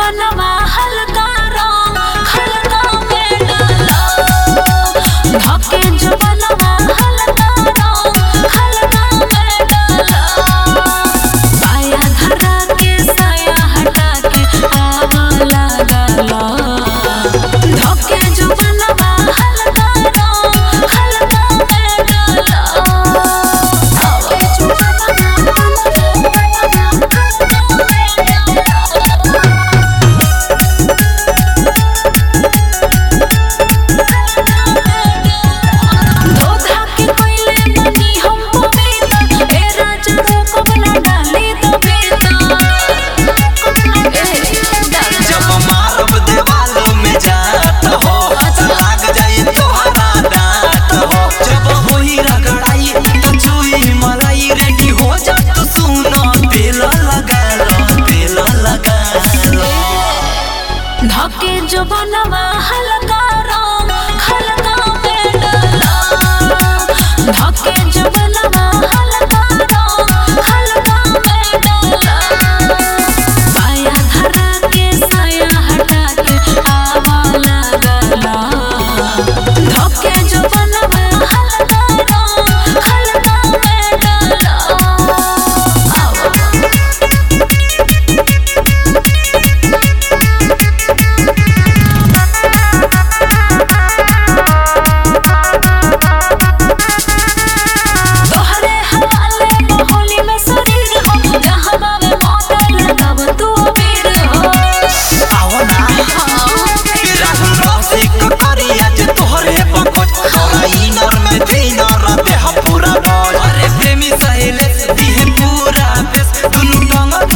बनवा हल्का रंग हल्का में डाला धके जो बनवा हल्का रंग हल्का में डाला साया धरा के साया हटा के आवा लगाला धके जो बनवा हल्का रंग हल्का में डाला धके जो बनवा धके जो बनवा हल्का रंग हल्का में डाला धके जो बनवा हल्का रंग हल्का में डाला साया धरा के साया हटा के आवा लगाला धके जो बनवा हल्का रंग हल्का में डाला पूरा अरे प्रेमी सहेले दी है पूरा बेस दुनु टंग